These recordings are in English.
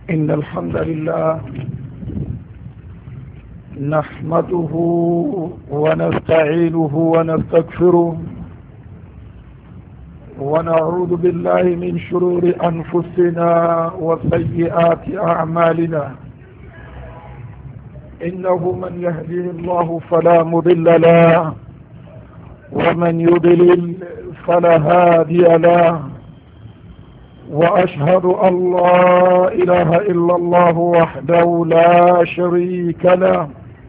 إن الحمد لله نحمده ونستعينه ونستغفره ونعوذ بالله من شرور أنفسنا وسيئات أعمالنا. إنه من يهديه الله فلا مضل له ومن يضلل فلا هادي له، وأشهد أن لا إله إلا الله وحده لا شريك له،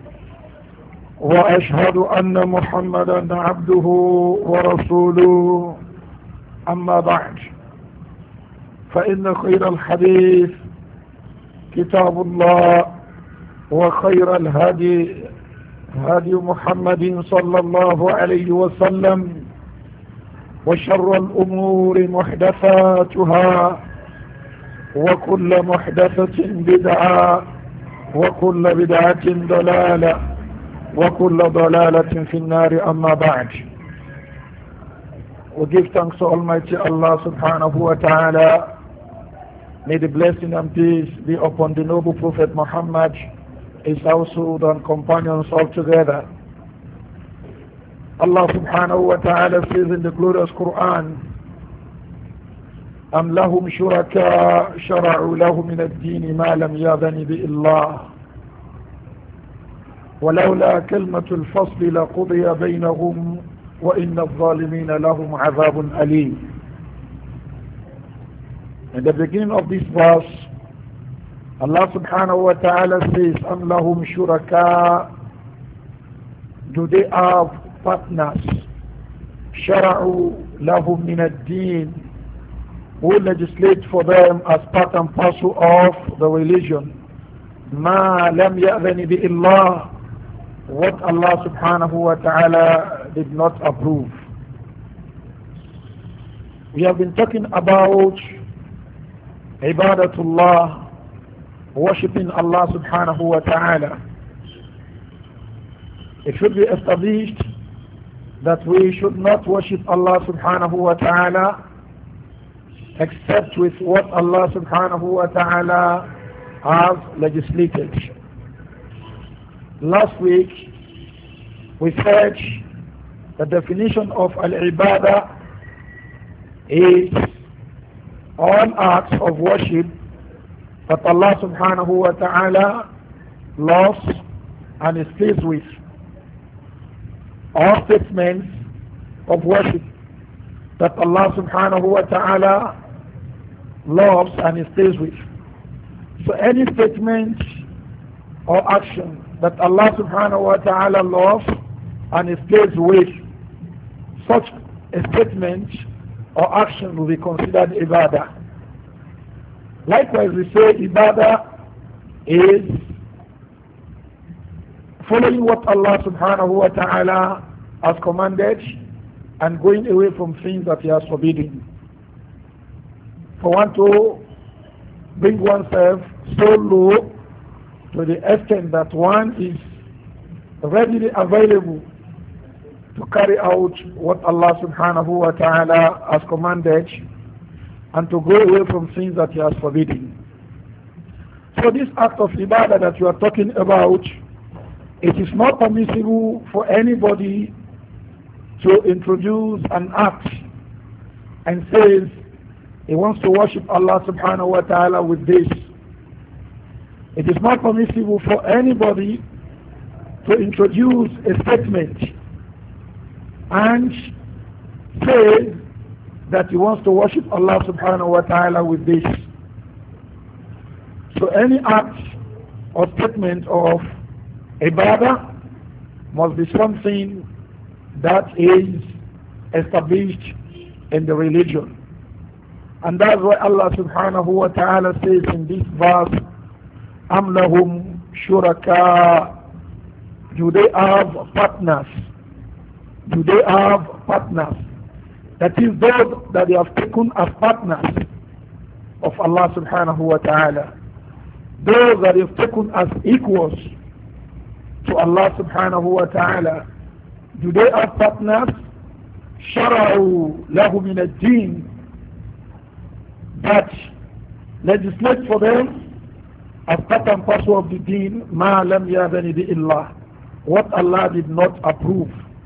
وأشهد أن محمدا عبده ورسوله. أما بعد، فإن خير الحديث كتاب الله، وخير الهدي هدي محمد صلى الله عليه وسلم، وشر الأمور محدثاتها، وكل محدثة بدعة، وكل بدعة ضلالة، وكل ضلالة في النار. أما بعد، we give thanks to Almighty Allah subhanahu wa ta'ala. May the blessing and peace be upon the noble Prophet Muhammad, his household and companions all together. Allah subhanahu wa ta'ala says in the glorious Quran, أَمْ لَهُمْ شُرَكَاء شَرَعُوا لَهُ مِنَ الدِّينِ مَا لَمْ يَأْذَنِ بِهِ اللَّهُ وَلَوْلَا كَلْمَةُ الْفَصْلِ لَقُضِيَ بَيْنَهُمْ وَإِنَّ الظَّالِمِينَ لَهُمْ عَذَابٌ أَلِيمٌ. In the beginning of this verse, Allah subhanahu wa ta'ala says, أَمْ لَهُمْ شُرَكَاء, do they have partners, شَرَعُوا لَهُمْ مِنَ الدِّينِ, who legislate for them as part and parcel of the religion, مَا لَمْ يَأْذَنِ بِهِ اللَّهُ, what Allah subhanahu wa ta'ala did not approve. We have been talking about ibadatullah, worshipping Allah subhanahu wa ta'ala. It should be established that we should not worship Allah subhanahu wa ta'ala except with what Allah subhanahu wa ta'ala has legislated. Last week we said the definition of al-ibadah is all acts of worship that Allah subhanahu wa ta'ala loves and is pleased with. All statements of worship that Allah subhanahu wa ta'ala loves and is pleased with. So any statement or action that Allah subhanahu wa ta'ala loves and is pleased with, such a statement or action will be considered ibadah. Likewise, we say ibadah is following what Allah subhanahu wa ta'ala has commanded and going away from things that He has forbidden. For one to bring oneself so low to the extent that one is readily available to carry out what Allah subhanahu wa ta'ala has commanded and to go away from things that He has forbidden. So this act of ibadah that you are talking about, it is not permissible for anybody to introduce an act and says he wants to worship Allah subhanahu wa ta'ala with this. It is not permissible for anybody to introduce a statement and say that he wants to worship Allah subhanahu wa ta'ala with this. So any act or statement of ibadah must be something that is established in the religion. And that's why Allah subhanahu wa ta'ala says in this verse, أَمْ لَهُمْ شُرَكَاء, do they have partners? Do they have partners? That is, those that they have taken as partners of Allah subhanahu wa ta'ala. Those that they have taken as equals to Allah subhanahu wa ta'ala. Do they have partners? شَرَعُوا لَهُ مِنَ الدِّينِ, that legislate for them as part and parcel of the deen, ma lam yadani bi illah, what Allah did not approve.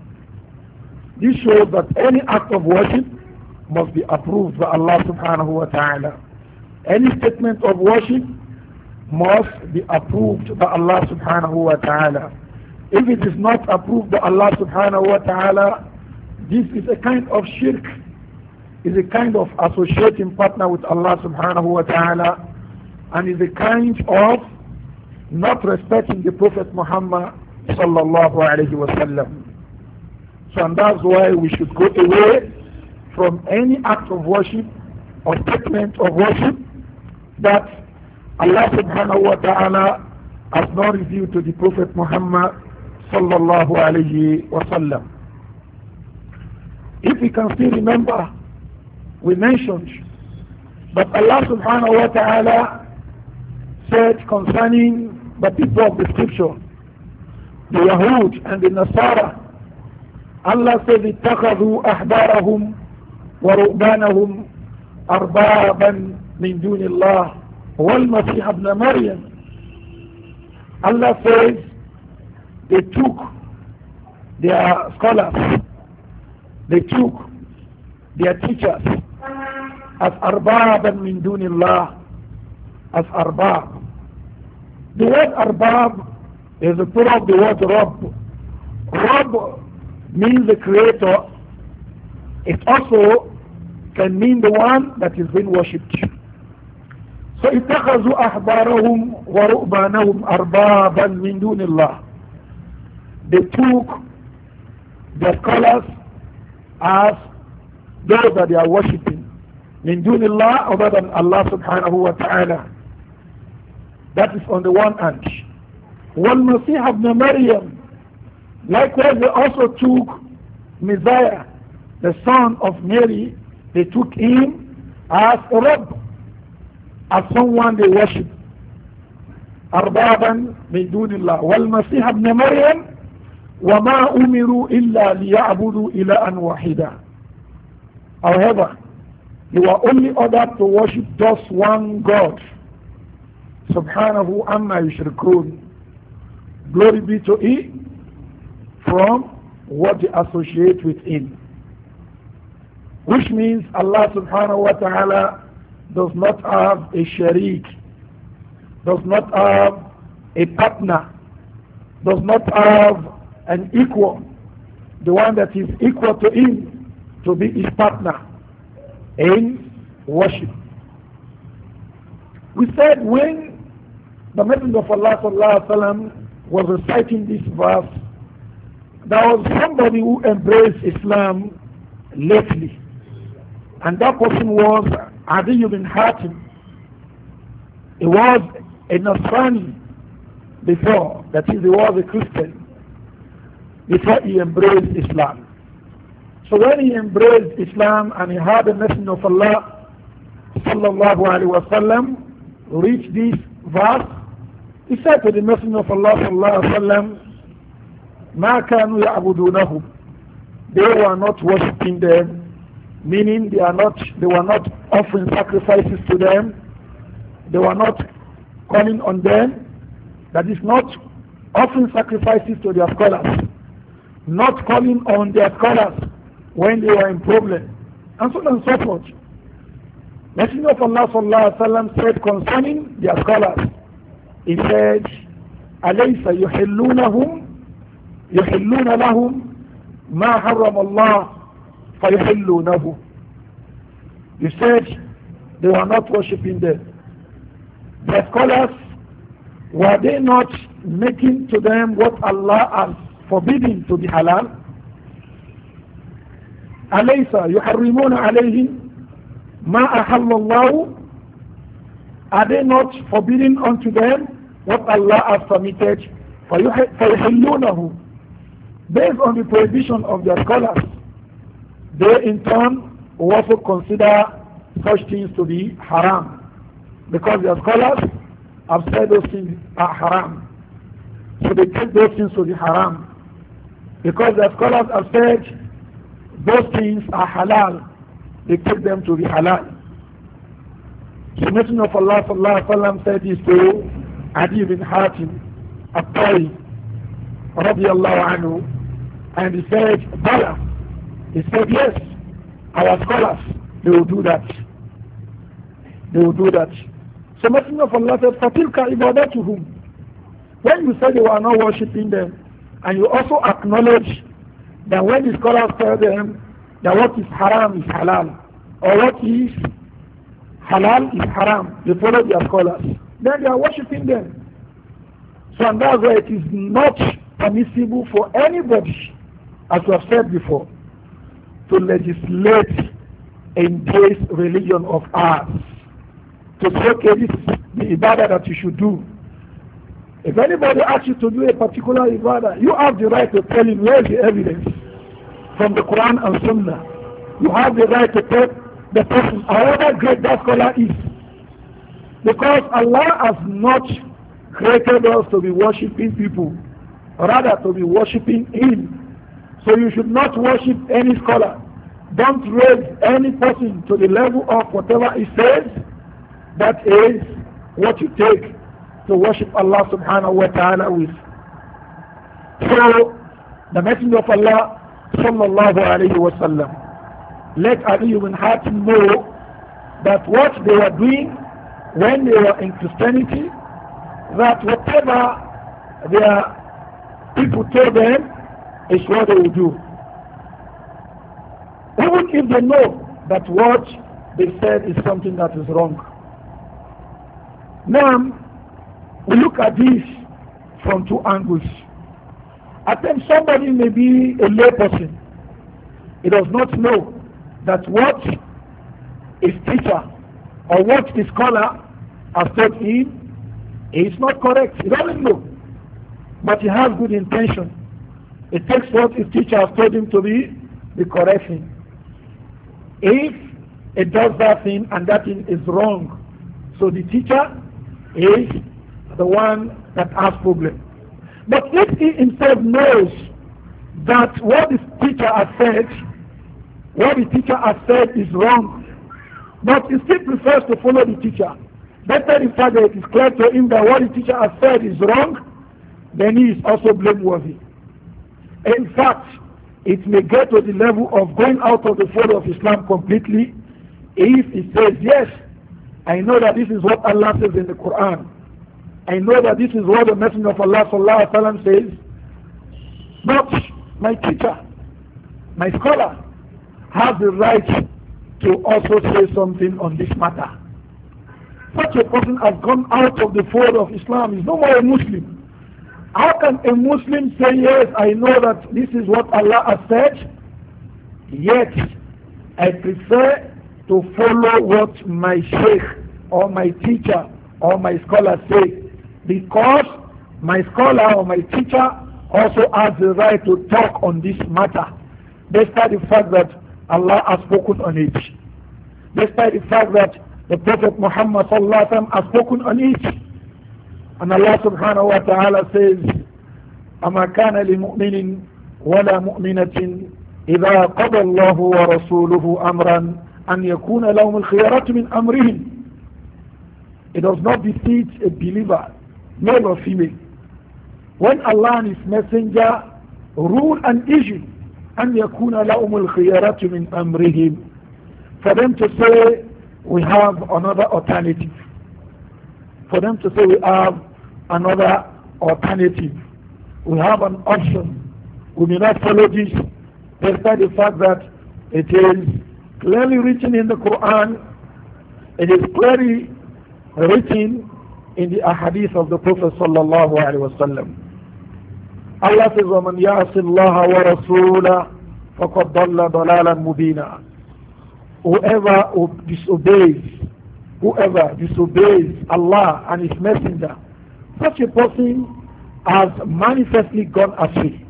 This shows that any act of worship must be approved by Allah subhanahu wa ta'ala. Any statement of worship must be approved by Allah subhanahu wa ta'ala. If it is not approved by Allah subhanahu wa ta'ala, this is a kind of shirk, is a kind of associating partner with Allah subhanahu wa ta'ala, and is a kind of not respecting the Prophet Muhammad sallallahu alayhi wa sallam. So and that's why we should go away from any act of worship or statement of worship that Allah subhanahu wa ta'ala has not revealed to the Prophet Muhammad sallallahu alayhi wa sallam. If we can still remember, we mentioned that Allah subhanahu wa ta'ala said concerning the people of the scripture, the Yahud and the Nasara, Allah said, اتخذوا أحبارهم ورؤبانهم أربابا من دون الله والمسيح ابن مريم. Allah says they took their scholars, they took their teachers as arbaban min dunillah, as arbab. The word arbab is the plural of the word Rabb. Rabb means the creator. It also can mean the one that is being worshipped. So اتخذوا أحبارهم ورؤبانهم أربابا من دون الله. They took their scholars as those that they are worshipping. Min dunillah, other than Allah subhanahu wa ta'ala. That is on the one hand. وَالْمَسِيحَ ابْنَ مَرْيَمْ. Likewise, they also took Messiah, the son of Mary. They took him as a Rabb, as someone they worship. أربابا من دون الله والمسيح ابن مريم وما أمروا إلا ليعبدوا إلها واحدا. However, they were only ordered to worship just one God. Subhanahu amma yushrikun. Glory be to Him from what they associate with Him. Which means Allah subhanahu wa ta'ala does not have a sharik, does not have a partner, does not have an equal, the one that is equal to Him to be His partner in worship. We said when the Messenger of Allah sallallahu alaihi wasallam was reciting this verse, there was somebody who embraced Islam lately, and that person was Adi ibn Hatim. He was a Nasrani before, that is, he was a Christian before he embraced Islam. So when he embraced Islam and he heard the Messenger of Allah sallallahu alaihi wasallam reach this verse, he said to the Messenger of Allah sallallahu alaihi wasallam, ما كانوا يعبدونهم. They were not worshipping them, meaning they were not offering sacrifices to them, they were not calling on them, that is, not offering sacrifices to their scholars, not calling on their scholars when they were in problem, and so on and so forth. Messenger of Allah sallallahu alaihi wasallam said concerning their scholars, he said, أليس يحلون لهم ما حرم الله فيحلونه. He said they were not worshipping them. The scholars, were they not making to them what Allah has forbidden to be halal? أليس يحرمون عليهم ما أحل الله. Are they not forbidding unto them what Allah has permitted? فيحلونه. Based on the prohibition of their scholars, they in turn also consider such things to be haram, because their scholars have said those things are haram. So they take those things to be haram. Because their scholars have said those things are halal, they take them to be halal. The Messenger of Allah sallallahu alaihi wasallam said this to Adi bin Hatim At-Tawi radiyallahu anhu, and he said, Bala. He said, yes, our scholars, they will do that. They will do that. So Messenger of Allah said, Fatilka ibadatuhum. When you say they were not worshipping them, and you also acknowledge that when the scholars tell them that what is haram is halal, or what is halal is haram, they follow their scholars, then they are worshipping them. So and that's why it is not permissible for anybody, as we have said before, to legislate in this religion of ours. To say, okay, this is the ibadah that you should do. If anybody asks you to do a particular ibadah, you have the right to tell him where is the evidence from the Quran and Sunnah. You have the right to tell the person, however great that scholar is. Because Allah has not created us to be worshipping people, rather to be worshipping Him. So you should not worship any scholar. Don't raise any person to the level of whatever he says. That is what you take to worship Allah subhanahu wa ta'ala with. So the Messenger of Allah sallallahu alayhi wa sallam let Ali ibn Hatim know that what they were doing when they were in Christianity, that whatever their people told them is what they will do. Even if they know that what they said is something that is wrong. Now, we look at this from two angles. At times somebody may be a lay person. He does not know that what his teacher or what his scholar has taught him is not correct. He doesn't know. But he has good intention. It takes what his teacher has told him to be the correct thing. If it does that thing and that thing is wrong, so the teacher is the one that has problem. But if he himself knows that what his teacher has said, is wrong, but he still prefers to follow the teacher, despite the fact that it is clear to him that what the teacher has said is wrong, then he is also blameworthy. In fact, it may get to the level of going out of the fold of Islam completely if he says, yes, I know that this is what Allah says in the Quran. I know that this is what the Messenger of Allah sallallahu alaihi wasallam says. But my teacher, my scholar, has the right to also say something on this matter. Such a person has gone out of the fold of Islam, is no more a Muslim. How can a Muslim say, yes, I know that this is what Allah has said, yet I prefer to follow what my sheikh or my teacher or my scholar say, because my scholar or my teacher also has the right to talk on this matter, despite the fact that Allah has spoken on it, despite the fact that the Prophet Muhammad sallallahu alaihi wasallam has spoken on it. And Allah subhanahu wa ta'ala says, أَمَا كَانَ لِمُؤْمِنٍ وَلَا مُؤْمِنَةٍ إِذَا قَضَى اللَّهُ وَرَسُولُهُ أَمْرًا أَنْ يَكُونَ لَهُمُ الْخِيَرَةُ مِنْ أَمْرِهِمْ. It does not defeat a believer, male or female, when Allah and His Messenger rule an issue, أَنْ يَكُونَ لَهُمُ الْخِيَرَةُ مِنْ أَمْرِهِمْ, for them to say, we have another alternative. For them to say we have another alternative. We have an option. We may not follow this, despite the fact that it is clearly written in the Quran, it is clearly written in the ahadith of the Prophet sallallahu alaihi wasallam. Allah says, وَمَنْ يَعْصِ اللَّهَ وَرَسُولَهُ فَقَدْ ضَلَّ ضَلَالًا مُبِينًا. Whoever disobeys Allah and His Messenger, such a person has manifestly gone astray.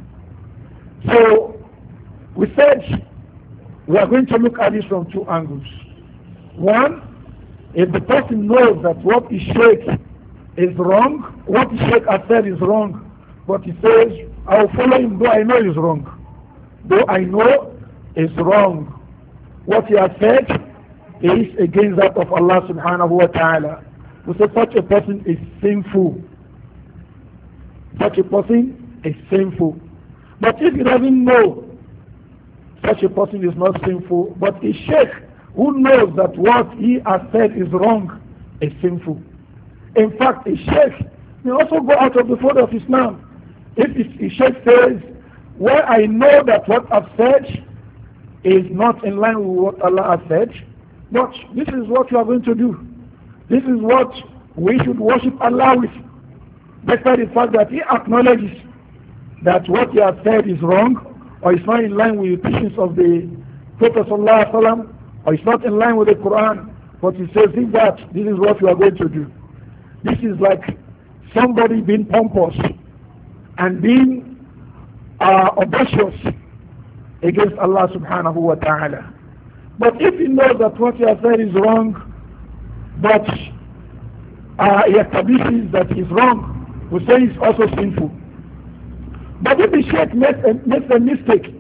So we said we are going to look at this from two angles. One, if the person knows that what his sheikh is wrong, what his sheikh has said is wrong, but he says, I will follow him though I know he's wrong. Though I know it's wrong. What he has said is against that of Allah subhanahu wa ta'ala. we say such a person is sinful. Such a person is sinful. But if he doesn't know, such a person is not sinful. But a sheikh who knows that what he has said is wrong is sinful. In fact, a sheikh may also go out of the fold of Islam. If a sheikh says, well, I know that what I've said is not in line with what Allah has said, but this is what you are going to do. This is what we should worship Allah with. Despite the fact that he acknowledges that what he has said is wrong, or is not in line with the teachings of the Prophet ﷺ, or is not in line with the Quran, but he says, think that this is what you are going to do. This is like somebody being pompous and being audacious against Allah subhanahu wa ta'ala. But if he knows that what he has said is wrong, but he establishes that is wrong, we say it's also sinful. But if the sheikh makes a mistake,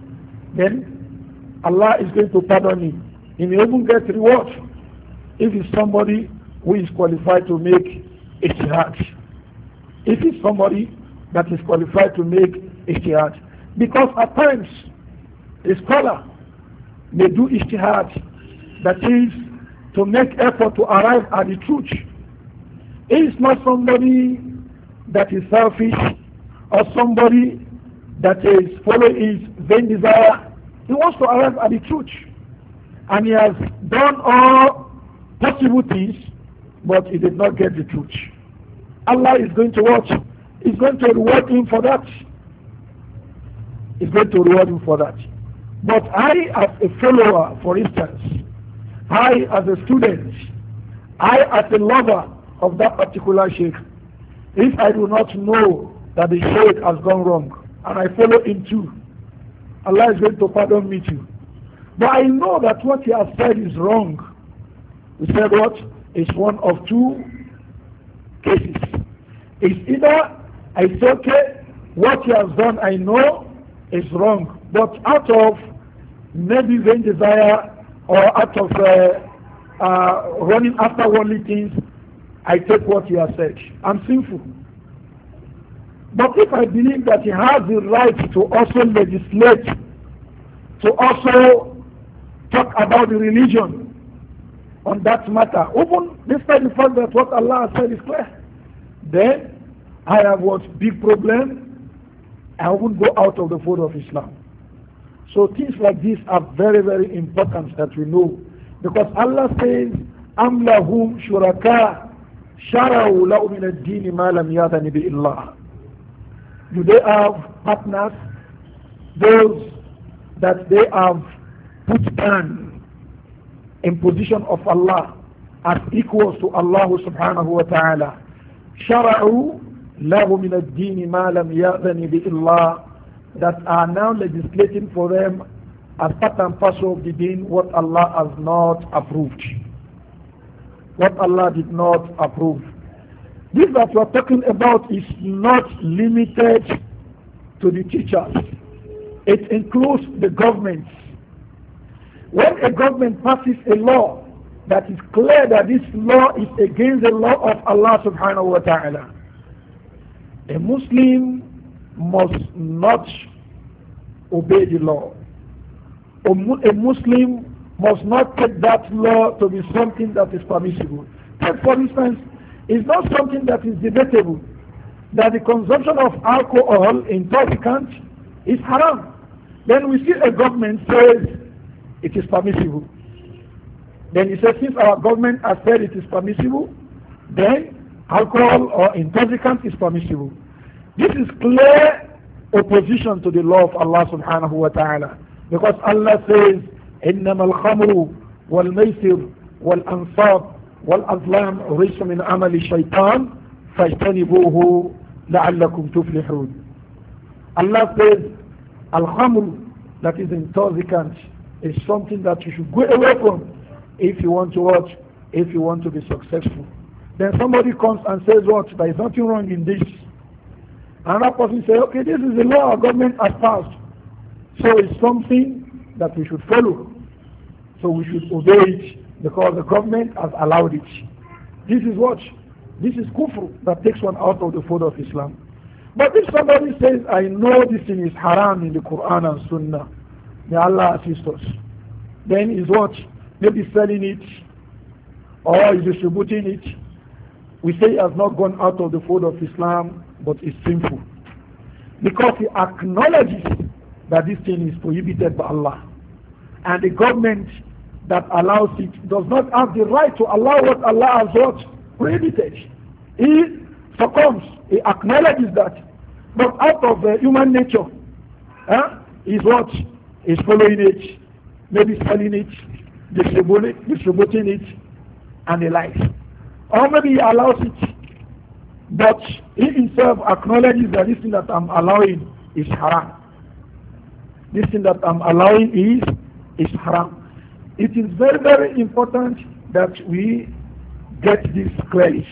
then Allah is going to pardon him. He may even get reward if he's somebody who is qualified to make ijtihad. If it's somebody that is qualified to make ijtihad. Because at times, a scholar may do ijtihad, that is, to make effort to arrive at the truth. He is not somebody that is selfish or somebody that is following his vain desire. He wants to arrive at the truth. And he has done all possible things, but he did not get the truth. Allah is going to watch. He's going to reward him for that. He's going to reward him for that. But I, as a follower, for instance, I, as a student, I, as a lover of that particular sheikh, if I do not know that the sheikh has gone wrong, and I follow him too, Allah is going to pardon me too. But I know that what he has said is wrong. We said what? It's one of two cases. It's either I say, okay, what he has done I know is wrong, but out of maybe vain desire or out of running after worldly things, I take what he has said. I'm sinful. But if I believe that he has the right to also legislate, to also talk about the religion on that matter, even despite the fact that what Allah has said is clear, then I have what big problem. I won't go out of the fold of Islam. So things like this are very, very important that we know, because Allah says, "Am lahum shuraka shara'u lahu min ad-din ma lam ya'zan bi Allah." Do they have partners, those that they have put down in position of Allah as equals to Allah subhanahu wa ta'ala? Shara'u lahu min ad-din ma lam ya'zan bi Allah, that are now legislating for them as part and parcel of the deen what Allah has not approved. What Allah did not approve. This that we are talking about is not limited to the teachers. It includes the government. When a government passes a law that is clear that this law is against the law of Allah subhanahu wa ta'ala, a Muslim must not obey the law. A Muslim must not take that law to be something that is permissible. Take for instance, it's not something that is debatable, that the consumption of alcohol, intoxicant, is haram. Then we see a government says it is permissible. Then he says, since our government has said it is permissible, then alcohol or intoxicant is permissible. This is clear opposition to the law of Allah subhanahu wa ta'ala. Because Allah says, إِنَّمَا الْخَمْرُ وَالْمَيْسِرُ وَالْأَنصَابُ وَالْأَزْلَامُ رِجْسٌ مِنْ عَمَلِ الشَّيْطَانِ فَاجْتَنِبُوهُ لَعَلَّكُمْ تُفْلِحُونَ. Allah says, Al-Khamr, that is intoxicant, is something that you should go away from if you want to watch, if you want to be successful. Then somebody comes and says what? There is nothing wrong in this. Another person says, okay, this is the law our government has passed. So it's something that we should follow. So we should obey it because the government has allowed it. This is what? This is kufr that takes one out of the fold of Islam. But if somebody says, I know this thing is haram in the Quran and Sunnah, may Allah assist us, then is what? Maybe selling it or is distributing it. We say it has not gone out of the fold of Islam, but it's sinful. Because he acknowledges that this thing is prohibited by Allah. And the government that allows it does not have the right to allow what Allah has what? Prohibited. He succumbs. He acknowledges that. But out of human nature, is what? Is following it, maybe selling it, distributing it, and the like. Or maybe he allows it, but he himself acknowledges that this thing that I'm allowing is haram. This thing that I'm allowing is haram. It is very, very important that we get this clearly.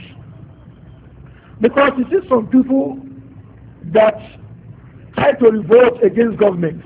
Because you see some people that try to revolt against government.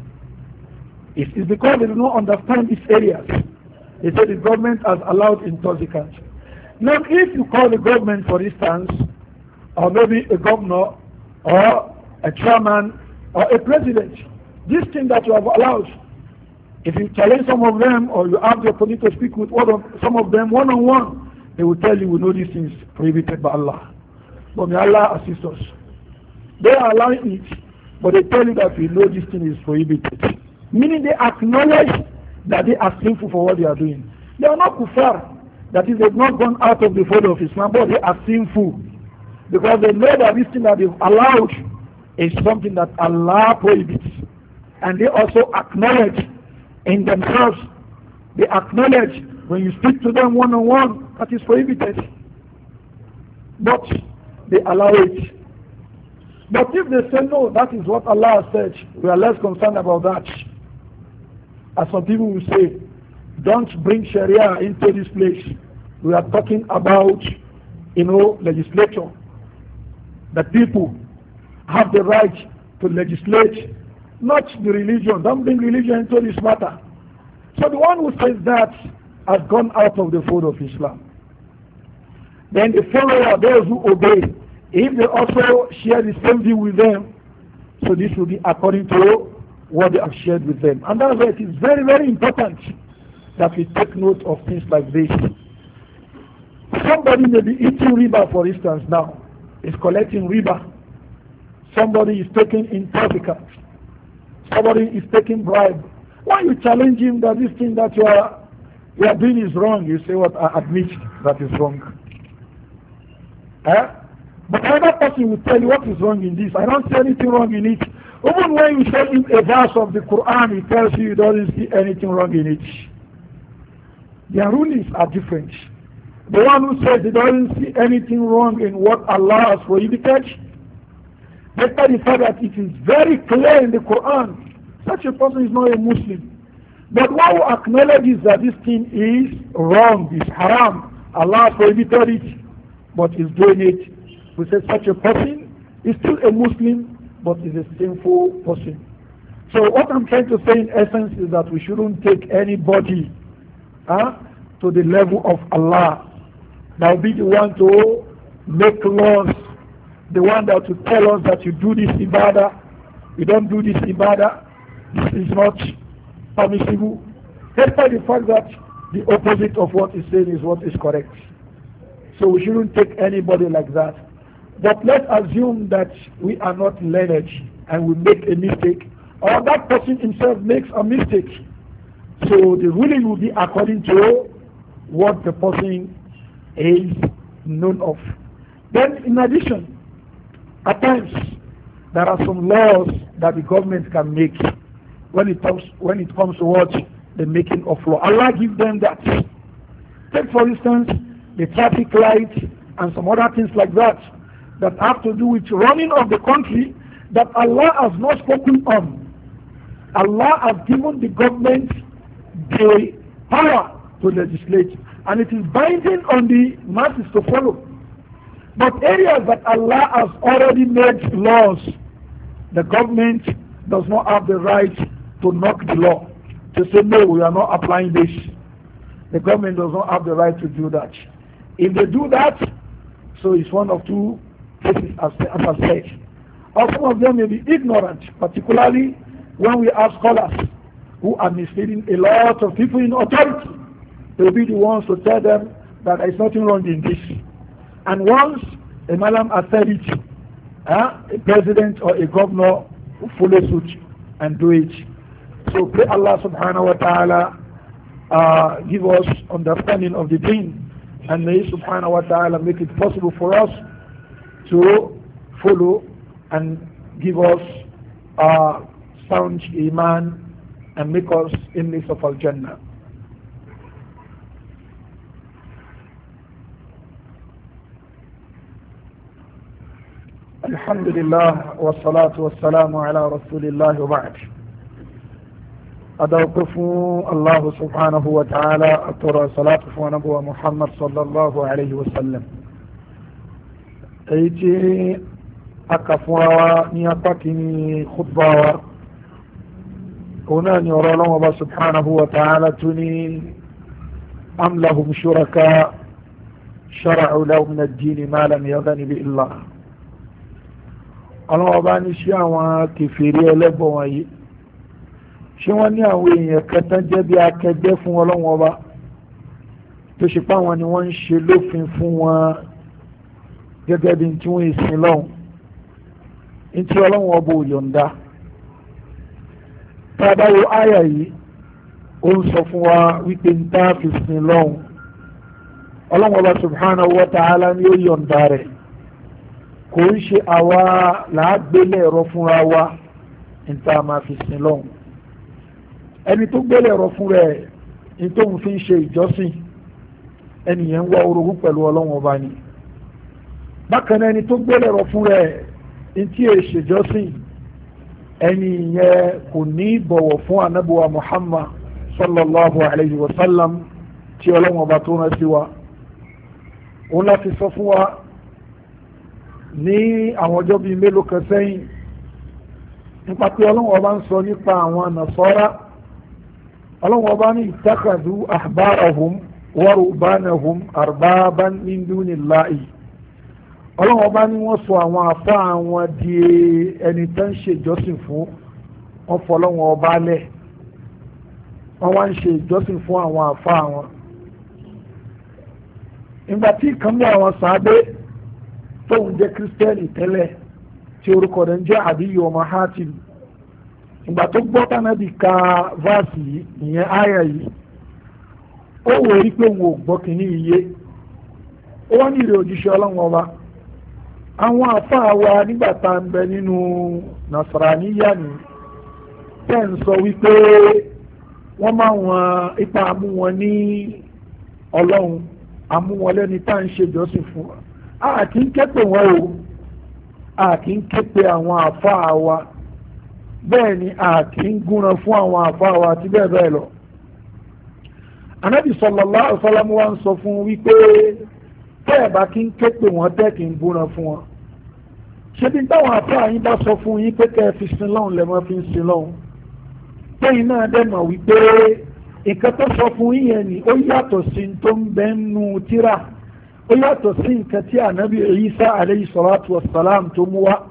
It's because they do not understand these areas. They say the government has allowed intoxicants. Now, if you call the government, for instance, or maybe a governor, or a chairman, or a president, this thing that you have allowed, if you challenge some of them, or you have the opportunity to speak with some of them one-on-one, they will tell you, we know these things prohibited by Allah. But may Allah assist us. They are allowing it, but they tell you that we know this thing is prohibited. Meaning they acknowledge that they are sinful for what they are doing. They are not kuffar. That is, they've not gone out of the fold of Islam, but they are sinful. Because they know that this thing that they've allowed is something that Allah prohibits. And they also acknowledge in themselves, they acknowledge when you speak to them one-on-one, that is prohibited. But they allow it. But if they say no, that is what Allah said, we are less concerned about that. As some people will say, don't bring Sharia into this place. We are talking about, legislature. The people have the right to legislate, not the religion. Don't bring religion into this matter. So the one who says that has gone out of the fold of Islam. Then the follower, those who obey, if they also share the same view with them, so this will be according to what they have shared with them. And that's why it is very, very important that we take note of things like this. Somebody may be eating riba, for instance, now, is collecting riba. Somebody is taking intoxicants. Somebody is taking bribe. When you challenge him that this thing that you are doing is wrong, you say, what, I admit that is wrong. But another person will tell you what is wrong in this. I don't see anything wrong in it. Even when you show him a verse of the Quran, he tells you he doesn't see anything wrong in it. Their rulings are different. The one who says he doesn't see anything wrong in what Allah has prohibited, despite the fact that it is very clear in the Quran, such a person is not a Muslim. But one who acknowledges that this thing is wrong, is haram, Allah has prohibited it, but is doing it, we say such a person is still a Muslim, but is a sinful person. So what I'm trying to say in essence is that we shouldn't take anybody to the level of Allah. That will be the one to make laws, the one that will tell us that you do this ibadah, you don't do this ibadah, this is not permissible. Despite the fact that the opposite of what is said is what is correct. So we shouldn't take anybody like that. But let's assume that we are not learned and we make a mistake, or that person himself makes a mistake. So the ruling will be according to what the person is known of. Then in addition, at times there are some laws that the government can make when it comes to what the making of law. Allah gives them that. Take for instance the traffic light and some other things like that that have to do with running of the country that Allah has not spoken on. Allah has given the government the power to legislate, and it is binding on the masses to follow. But areas that Allah has already made laws, the government does not have the right to knock the law, to say no, we are not applying this. The government does not have the right to do that. If they do that, so it's one of two cases as I said. Or some of them may be ignorant, particularly when we have scholars who are misleading a lot of people in authority. They will be the ones to tell them that there is nothing wrong in this. And once a Malam has said it, a president or a governor will follow suit and do it. So pray Allah subhanahu wa ta'ala give us understanding of the deen, and may subhanahu wa ta'ala make it possible for us to follow and give us sound iman and make us inmates of Al-Jannah. Alhamdulillah wa salatu wa salamu ala rasulillah wa ba'd. Adawkufu Allah subhanahu wa ta'ala atura salatu wa nabuwa Muhammad sallallahu alayhi wa sallam. Eiti akafuwa ni apaki ni khutbawa kuna ni orolong wa subhanahu wa ta'ala tuni am lahum shuraka shara'u lahu min ad-din ma lam yadhani bi illah. Ọlọ́wọ́ bá ní ṣé àwọn kèfèrí ẹlẹ́bọ wọ̀nyí ṣé wọ́n ní àwọn èèyàn kẹta jẹ́ bí akẹgbẹ́ fún Ọlọ́wọ́ bá tó ṣe pé àwọn ni wọ́n ń ṣe lófin fún wọn gẹ́gẹ́ bí tí wọ́n ìsìn lọ́hùn ní tí Ọlọ́wọ́ bó yọ̀ǹda. tá a bá wo àyà yìí ó ń sọ fún wa wípé ń tá fi sìn lọ́hùn Ọlọ́wọ́ bá subhanahu wa ta'ala ni ó yọ̀ǹda rẹ̀, kò ń ṣe àwa làágbélé ẹ̀rọ fúnra wa níta máa fi sin lọ́hùn. ẹni tó gbélé ẹ̀rọ fún rẹ̀ ní tó ń fi ń ṣe ìjọsìn ẹnìyẹn ń wá orogún pẹ̀lú Ọlọ́hun Ọba ni. bákan náà ẹni tó gbélé ẹ̀rọ fún rẹ̀ ní tí è ṣèjọsìn ẹnìyẹn kò ní bọ̀wọ̀ fún anábùwà Muhammad sallallahu alayhi wa sallam tí Ọlọ́hun Ọba tó rán sí wa. òun láti sọ fún wa ní àwọn ọjọ́ bíi mélòó kan sẹ́yìn nípa pé Ọlọ́hun Ọba ń sọ nípa àwọn Nasara. Ọlọ́hun Ọba ní ittakhadhu ahbarahum wa ruhbanahum arbaban min dunillahi. Ọlọ́hun Ọba ní wọ́n sọ àwọn àfá àwọn di ẹni tó ń ṣe ìjọsìn fún, wọ́n fọ Ọlọ́hun Ọba lẹ̀, wọ́n wá ń ṣe ìjọsìn fún àwọn àfá àwọn. ìgbà tí ìkan bí àwọn sàábé tóun jẹ́ kírísítẹ́nì tẹ́lẹ̀ tí orúkọ rẹ̀ ń jẹ́ Àdíyù ọmọ Hátìm, ìgbà tó gbọ́ tánàbì ka váàsì yìí ìyẹn àyà yìí ó wò rí pé òun ò gbọ́ kìíní iye. ó wá ní ìrè òjíṣẹ́ Ọlọ́run Ọba, àwọn àfáà wa nígbà tá à ń bẹ nínú Nasraniya ni tẹ́ ń sọ wípé wọ́n máa wọn ipa amú wọn ní Ọlọ́run, amú wọn lẹ́ni tá à ń ṣe ìjọsìn fún wa. a kì í ké pè wọ́n o, a kì í ké pè àwọn àfáà wa, bẹ́ẹ̀ ni a kì í gúnran fún àwọn àfáà wa àti bẹ́ẹ̀ bẹ́ẹ̀ lọ. Ànábì sallallahu alaihi wasallam wa ń sọ fún wípé tẹ́ẹ̀ bá kí ń ké pè wọ́n tẹ́ kì í gúnran fún wọn. ṣé bí táwọn àfáà yín bá sọ fún yín pé kẹ́ ẹ fi sin lọ́hùn lẹ́mọ́ fi ń sin lọ́hùn, tẹ́yìn náà dẹ̀ mọ̀ wípé nǹkan tó sọ fún yín yẹn ni ó yàtọ̀ sí tó ń bẹ nínú tírà, ó yàtọ̀ sí nǹkan tí Ànábì Ìsá alayhi salatu wassalam tó mú wá.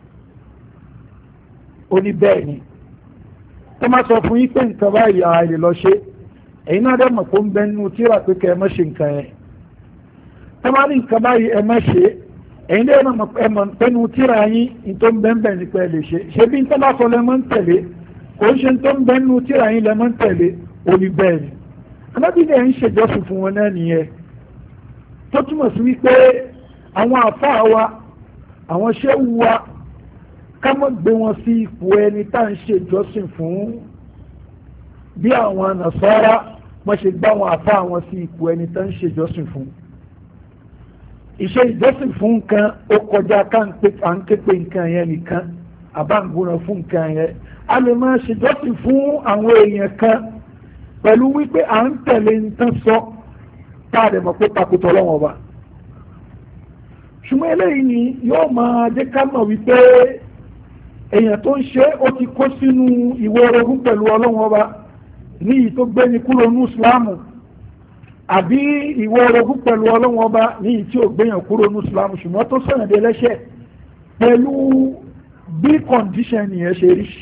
ó ní bẹ́ẹ̀ ni tó máa sọ fún yín pé nǹkan báyìí àìlè lọ ṣe, ẹ̀yin náà dẹ̀ mọ̀ pé ó ń bẹ nínú tírà pé kẹ́ ẹ má ṣe nǹkan yẹn. tó máa ní nǹkan báyìí ẹ má ṣe, ẹ̀yin dẹ̀ mọ̀ ẹ mọ̀ pé nínú tírà yín ní tó ń bẹ ń bẹ nípa ẹ lè ṣe. ṣé bí nǹkan bá sọ lẹ́mọ́ ń tẹ̀lé, kò ń ṣe tó ń bẹ nínú tírà yín lẹ́mọ́ ń tẹ̀lé, ó ní bẹ́ẹ̀ ni. Ànábì náà ń ṣèjọ́sìn fún wọn náà nìyẹn, tó túmọ̀ sí wípé àwọn àfáà wa, àwọn ṣéwù wa, ká mọ̀ gbé wọn sí ipò ẹni tá à ń ṣe ìjọsìn fún, bí àwọn Nasara wọ́n ṣe gbá wọn àfáà wọn sí ipò ẹni tá à ń ṣe ìjọsìn fún. ìṣe ìjọsìn fún nǹkan ó kọjá à ń ké pe nǹkan yẹn nìkan, àbáǹgbóná fún nǹkan yẹn. a lè máa ṣe ìjọsìn fún àwọn èèyàn kan pẹ̀lú wípé à ń tẹ̀lé nǹkan sọ táàdẹ̀ mọ̀ pé takùtọ̀ Ọlọ́hun Ọba. ṣùgbọ́n eléyìí ni yóò máa jẹ́ ká mọ̀ wípé èèyàn tó ń ṣe ó ti kó sínú ìwé orogún pẹ̀lú Ọlọ́hun Ọba ní ìyí tó gbé ní kúrò ní Ìsìláàmù. àbí ìwọ orogún pẹ̀lú Ọlọ́run ọba ní ìtí ò gbéyàn kúrò ní Islam ṣùgbọ́n tó sọ̀rọ̀ dé lẹ́ṣẹ̀ pẹ̀lú bí condition yẹn ṣe rí.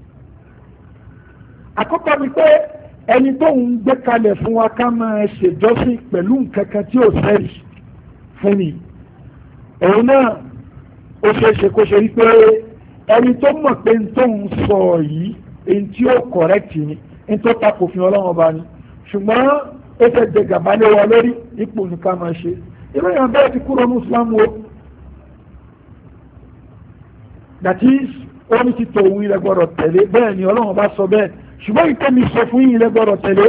àkọ́kọ́ ni pé ẹni tó ń gbé kalẹ̀ fún wa ká máa ṣèjọ́sìn pẹ̀lú nǹkan kan tí ò sẹ́rì fún ni òun náà ó ṣeé ṣe kó ṣe rí pé ẹni tó mọ̀ pé n tó ń sọ yìí èyí tí ó correct ni n tó takò fi Ọlọ́run ọba ni ṣùgbọ́n ó fẹ́ jẹ gàba lé wa lórí ipò nìkan máa ṣe ìròyìn bẹ́ẹ̀ ti kúrò ní Islam wo that is ó ní ti tòun ilẹ̀ gbọ́dọ̀ tẹ̀lé bẹ́ẹ̀ ni Ọlọ́run bá sọ bẹ́ẹ̀ ṣùgbọ́n ìtẹ́mi sọ fún yín ilẹ̀ gbọ́dọ̀ tẹ̀lé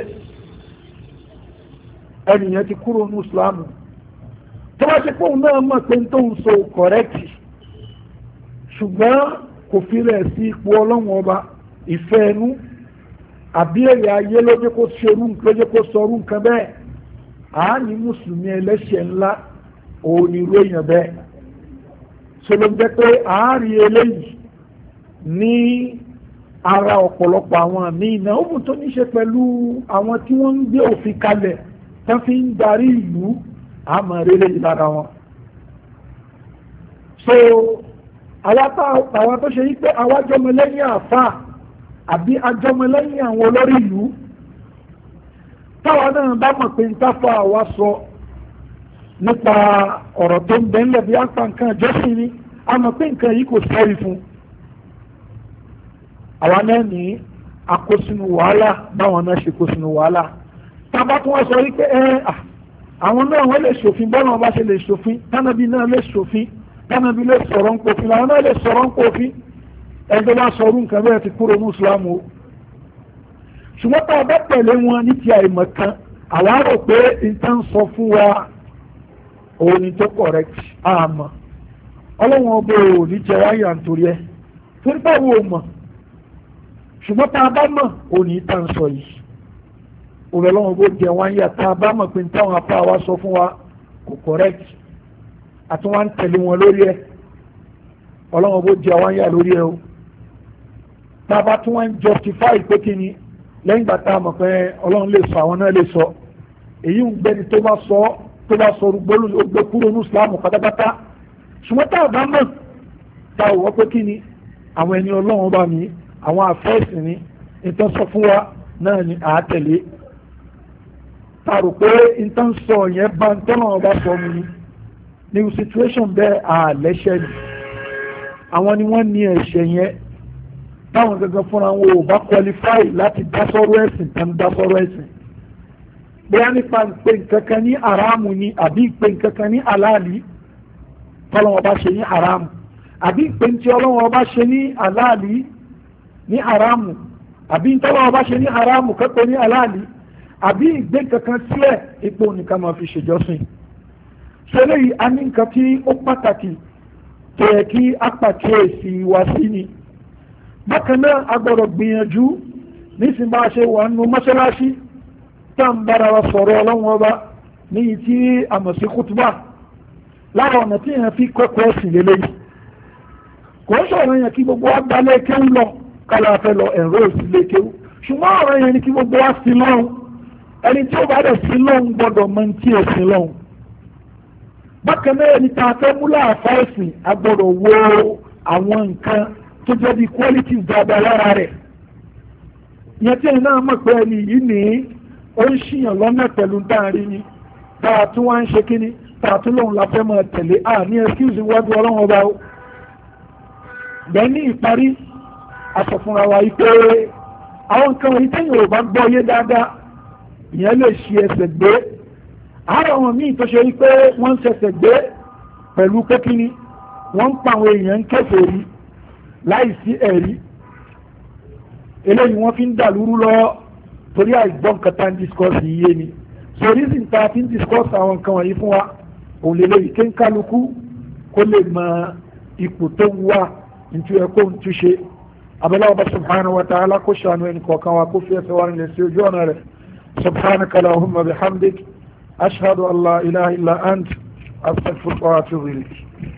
ẹnìyẹn ti kúrò ní Islam tó bá ṣe pé òun náà mọ̀ pé tó ń sọ correct ṣùgbọ́n kò fi rẹ̀ sí ipò Ọlọ́run ọba ìfẹ́ ẹnu àbí èrè ayé lójé kó ṣerú lójé kó sọrú nǹkan bẹ́ẹ̀ àání mùsùlùmí ẹlẹ́ṣẹ̀ ńlá òun ni irú èèyàn bẹ́ẹ̀ ṣe ló jẹ́ pé àárí eléyìí ní ara ọ̀pọ̀lọpọ̀ àwọn àmì ìná ó mú tó ní ṣe pẹ̀lú àwọn tí wọ́n ń gbé òfin kalẹ̀ tán fi ń darí ìlú àmọ́ rere lára wọn. so àwọn tó ṣe yí pé àwájọmọlẹ́yìn àfáà àbí àjọmọlẹ́yìn àwọn olórí ìlú táwọn náà bá mọ̀ pé ń táfà àwa sọ nípa ọ̀rọ̀ tó ń bẹ́ńlẹ̀ bí àpá nǹkan ìjọsìn ni a mọ̀ pé nǹkan yìí kò sẹ́rí fún àwa náà ní àkósínú wàhálà báwọn náà ṣe kósínú wàhálà tábà tí wọ́n sọ wípé àwọn náà wọ́n lè ṣòfin bọ́lá wọn bá ṣe lè ṣòfin tánàbí náà lè ṣòfin tánàbí lè sọ̀rọ̀ ń pòfin làwọn náà lè sọ̀rọ̀ ń pòfin ẹgbẹ́ bá sọ̀rọ̀ nǹkan bẹ́ẹ̀ ti kúrò ní Islam o ṣùgbọ́n tá a bá tẹ̀lé wọn ní ti àìmọ̀ kan àwa rò pé nǹkan sọ fún wa òun ni tó correct àmọ́ ọlọ́wọ́n ọba ò ní jẹ wáyà nítorí ẹ torí báwo ò mọ̀ ṣùgbọ́n tá a bá mọ̀ ò ní tá ń sọ yìí òun ọlọ́wọ́n bó jẹ wáyà tá a bá mọ̀ pé táwọn apá wa sọ fún wa kò correct àti wọn ń tẹ̀lé wọn lórí ẹ ọlọ́wọ́n bó jẹ wáyà lórí ẹ o tá a bá tún wọn justify pé kí ni lẹ́yìn ìgbà tá a mọ̀ pé ọlọ́run lè sọ àwọn náà lè sọ èyí ń gbẹ́ni tó bá sọ rúgbólú ó gbé kúrò ní Islam pátápátá ṣùgbọ́n tá a bá mọ̀ tá a wọ́ pé kí ni àwọn ẹni ọlọ́run bá ní àwọn àfẹ́sì ní ìtàn sọ fún wa náà ni à á tẹ̀lé tá a rò pé ìtàn sọ yẹn bá ń tọ́nà ọba sọ mu ní situation bẹ́ẹ̀ àlẹ́ṣẹ̀ ni àwọn ni wọ́n ní ẹ̀ṣẹ̀ yẹn táwọn gangan fúnra wọn ò bá qualify láti dá sọ́rọ̀ ẹ̀sìn tán dá sọ́rọ̀ ẹ̀sìn bóyá nípa ìpè nǹkankan ní haramu ni àbí ìpè nǹkankan ní aláàlí tọ́lọ́wọ́ bá ṣe ní haramu àbí ìpè tí ọlọ́wọ́ bá ṣe ní aláàlí ní haramu àbí tọ́lọ́wọ́ bá ṣe ní haramu kẹ́kọ̀ọ́ ní aláàlí àbí ìgbé nǹkankan sílẹ̀ ipò nìkan máa fi ṣèjọ́sìn ṣẹlẹ̀ yìí a ní nǹkan tí ó pàtàkì tó yẹ kí apàkíyèsí wá sí ni bákan náà a gbọ́dọ̀ gbìyànjú nísìn bá a ṣe wà nínú mọ́ṣáláṣí tá ń bára wa sọ̀rọ̀ ọlọ́run ọba níyì tí a mọ̀ sí kútùbà lára ọ̀nà tí èèyàn fi kọ́kọ́ ẹ̀sìn lélẹ́yìn kò ń sọ̀rọ̀ yẹn kí gbogbo wa gba lékéwú lọ kálá fẹ́ lọ ẹ̀rọ òsì lékéwú ṣùgbọ́n ọ̀rọ̀ yẹn ni kí gbogbo wa sí lọ́hùn ẹni tí ó bá dẹ̀ sí lọ́hùn gbọ́dọ̀ mọ ní tí ẹ̀ sí lọ́hùn bákan náà ẹni tá a fẹ́ mú láàfá ẹ̀sìn a gbọ́dọ̀ wo àwọn nǹkan tó jẹ́ bí qualities dáadáa lára rẹ̀ ìyẹn tí ẹ̀yin náà mọ̀ pé ẹni yìí ní ó ń ṣìyàn lọ́nà pẹ̀lú dáàrí ni táà tún wá ń ṣe kíní táà tún lòun la fẹ́ máa tẹ̀lé ní excuse wájú ọlọ́run ọba o bẹ́ẹ̀ ní ìparí aṣọ fúnra wa yìí pé àwọn nǹkan wọ̀nyí tẹ́yìn ò bá gbọ́ yé dáadáa ìyẹn lè ṣe ẹsẹ̀ gbé àárọ̀ wọn míì tó ṣe wí pé wọ́n ń ṣẹ̀ṣẹ̀ gbé pẹ̀lú pé kíní wọ́n ń pa àwọn èèyàn ń kèfèrí láìsí ẹ̀rí eléyìí wọ́n fi ń dàlúrú lọ torí àìgbọ́n kẹta ń discuss yíyé ni so reason ta fi ń discuss àwọn nǹkan wọ̀nyí fún wa òun lè léyìí kí n kálukú kó lè mọ ipò tó ń wà nítorí ẹ̀kọ́ ń túṣe abẹ́lẹ́ ọba subhanahu wa ta'ala kó ṣàánú ẹnì kọ̀ọ̀kan wa kó fi ẹsẹ̀ wa nílẹ̀ sí ojú ọ̀nà rẹ̀ subhanaka allahumma bihamdik ashhadu an la ilaha illa ant astaghfiruka wa atubu ilayk.